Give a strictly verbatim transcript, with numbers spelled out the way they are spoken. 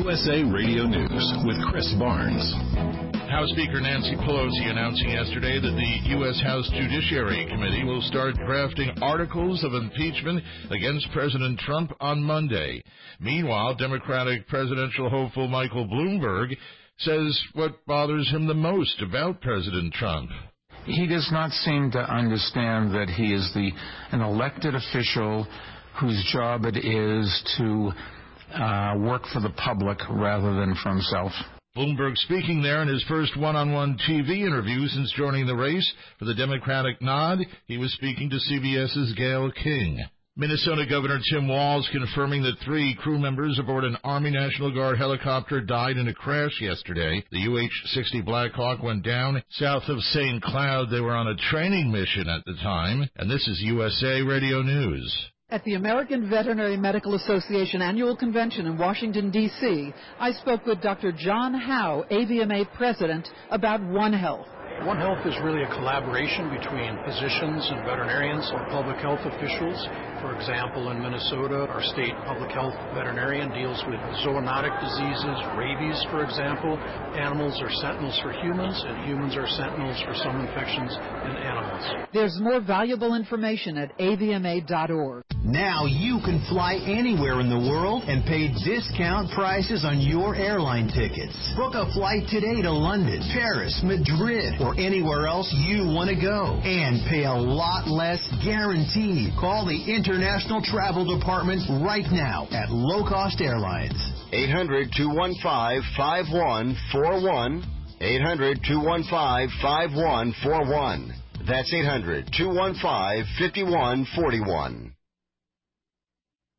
U S A Radio News with Chris Barnes. House Speaker Nancy Pelosi announcing yesterday that the U S. House Judiciary Committee will start drafting articles of impeachment against President Trump on Monday. Meanwhile, Democratic presidential hopeful Michael Bloomberg says what bothers him the most about President Trump. He does not seem to understand that he is the an elected official whose job it is to uh, work for the public rather than for himself. Bloomberg speaking there in his first one-on-one T V interview since joining the race for the Democratic nod. He was speaking to C B S's Gayle King. Minnesota Governor Tim Walz confirming that three crew members aboard an Army National Guard helicopter died in a crash yesterday. The U H sixty Black Hawk went down south of Saint Cloud. They were on a training mission at the time. And this is U S A Radio News. At the American Veterinary Medical Association Annual Convention in Washington, D C, I spoke with Doctor John Howe, A V M A President, about One Health. One Health is really a collaboration between physicians and veterinarians or public health officials. For example, in Minnesota, our state public health veterinarian deals with zoonotic diseases, rabies, for example. Animals are sentinels for humans, and humans are sentinels for some infections in animals. There's more valuable information at A V M A dot org. Now you can fly anywhere in the world and pay discount prices on your airline tickets. Book a flight today to London, Paris, Madrid, or anywhere else you want to go, and pay a lot less guaranteed. Call the International Travel Department right now at Low Cost Airlines. eight hundred, two one five, five one four one. eight hundred, two one five, five one four one. That's eight hundred, two one five, five one four one.